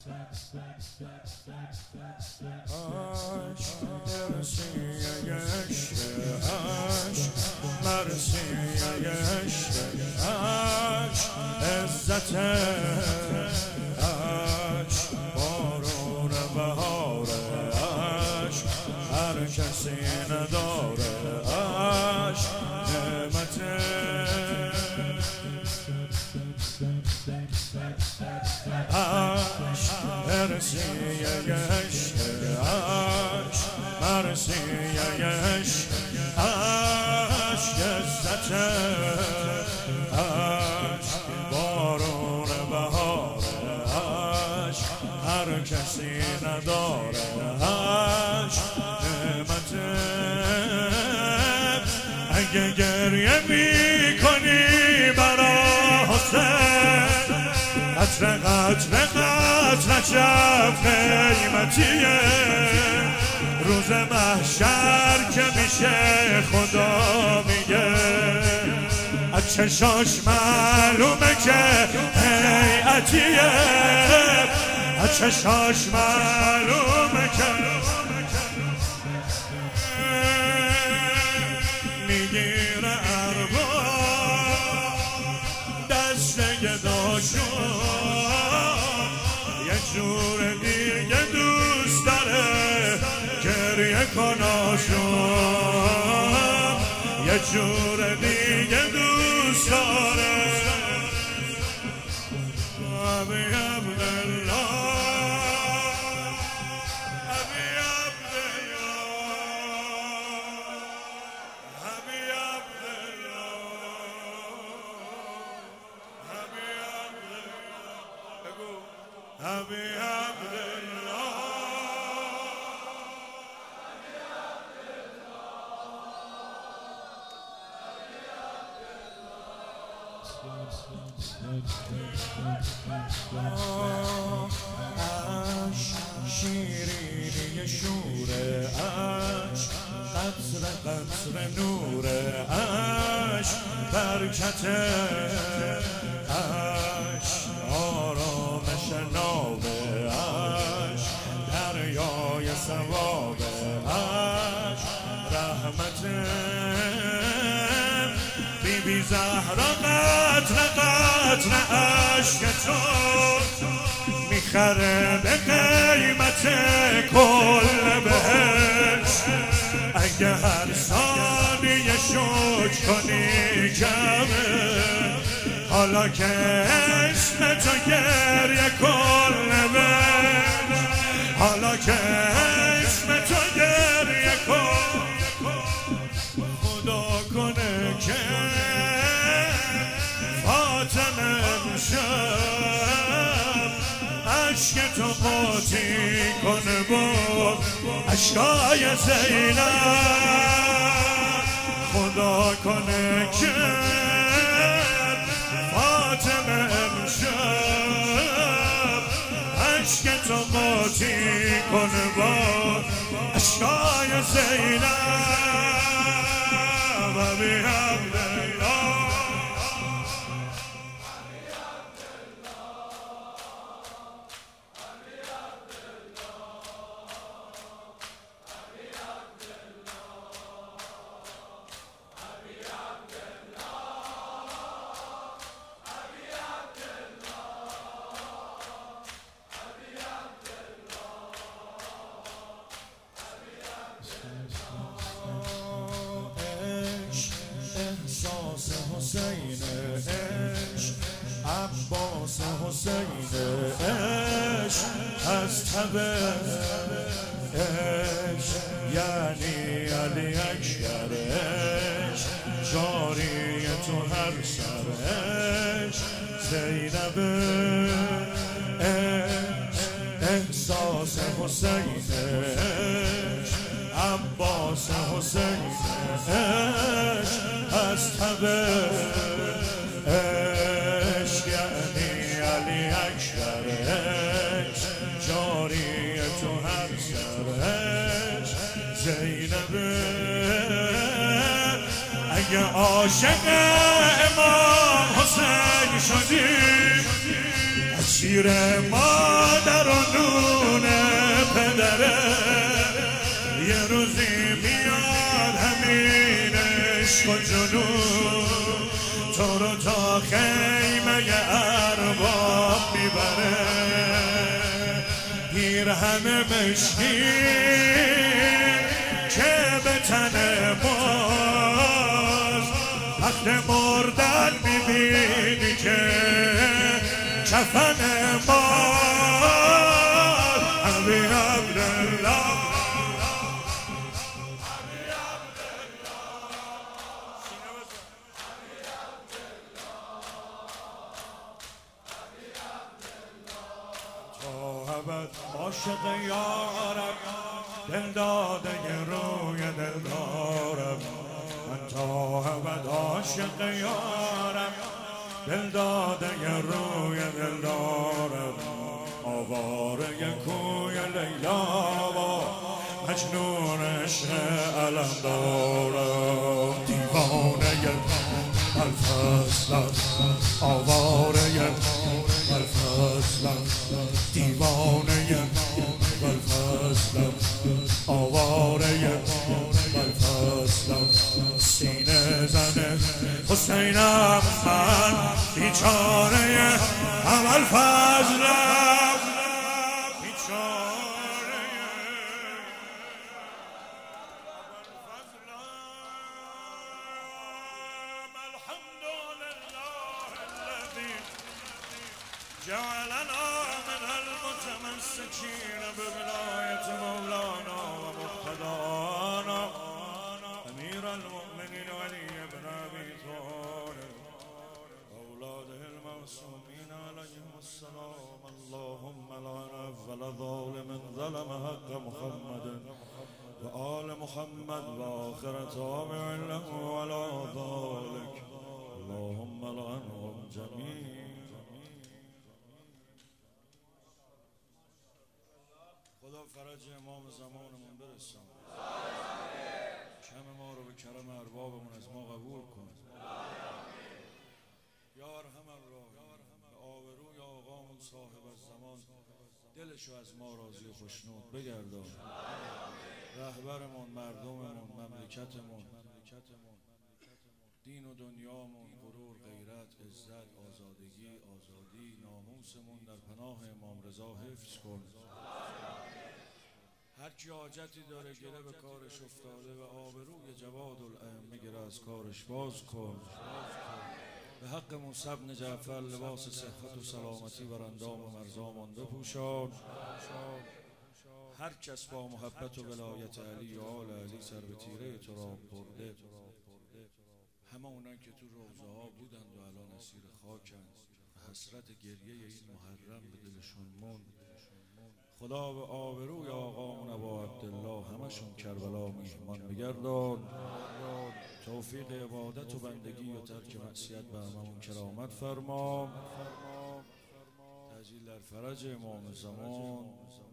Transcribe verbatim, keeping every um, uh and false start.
عزت عشق بارون بهار عشق هر کسی نداره عشق نعمت عشق مرسی عشق عشق مرسی عشق عشق عزت عشق بارون بهار عشق هر کسی نداره عشق نعمت اگه گریه میکنی برا حسین قطره قطره قطره شب قیمتیه روز محشر که میشه خدا میگه از چشاش معلومه که هیئتیه از چشاش معلومه که میگیره اربا دسته داشون یه جور دیگه دوست داره گریه کناشون یه جور دیگه دوست داره ابی عبدالله ابی عبدالله ابی عبدالله ابی عبدالله بگو ابی عبدالله عشق شیرینی شور عشق قطره قطره نور عشق برکت عشق آرامش ناب عشق دریای ثواب عشق رحمت بی بی زهرا قطره قطره عشق تو میخره به قیمت کل بهشت اگه هر ثانیه شکر کنی کمه حالا که اسم تو گریه کل بهشت حالا که اسم تو گریه کن خدا کنه که فاطمه امشب عشق تو قاطی کنه با عشقای زینب خدا کنه که فاطمه امشب عشق تو قاطی کنه با عشقای زینب ابی عبدالله احساس حسین عشق عباس حسین عشق از تب عشق یعنی علی اکبر عشق جاری تو هر سر عشق زینب عشق احساس حسین عشق عباس حسین عشق از تب عشق یعنی علی اکبر عشق جاری تو هر سر عشق زینب اگه عاشق امام حسین شدی از چی شیر مادر و نون پدره یه روزی میاد همین عشق و جنون تو رو تا خیمه ارباب میبره پیرهن مشکین که به تن باز وقت مردن میبینی که کفن باز ابی عبدالله عاشق یارم دل داده روی دل دارم من تا ابد عاشق یارم دل داده روی دل دارم آواره کوی لیلا و مجنون عشق علم دارم دیوانه الفصل آواره الفصل دیوانه الفصل آواره الفصل سینه زنه حسینم من بیچاره هم الفصل بیچاره جعلنا من المتمسكين بولاية مولانا ومقتدانا أمير المؤمنين علي بن أبي طالب أولاده المعصومين عليهم السلام اللهم لعن أول ظالم ظلم حق محمد وآل محمد وآخر تابع له على ذلك اللهم لعنهم جميعا. خدا فرج امام زمانمون برسان کم ما رو به کرم اربابمون از ما قبول کن یا ارحم الراحمین به آبروی آقامون صاحب الزمان دلشو از ما راضی و خوشنود بگردان رهبرمون مردممون مملکتمون دین و دنیامون غرور غیرت عزت آزادگی آزادی ناموسمون در پناه امام رضا حفظ کن هر کی حاجتی داره گله به کارش افتاده و آبروی جواد الائمه گره از کارش باز کن به حق موسی بن جعفر لباس صحت و سلامتی بر اندام و مرزامان بپوشان هر کس با محبت و ولایت علی و آل علی سر به تیره تراب برده همه اونان که تو روزه ها بودند و الان اسیر خاکند حسرت گریه این محرم به دلشون موند خدا به آبروی آقامون ابا عبدالله همشون کربلا میهمان بگردان توفیق عبادت و بندگی و ترک معصیت به هممون کرامت فرما تعجیل در فرج امام زمان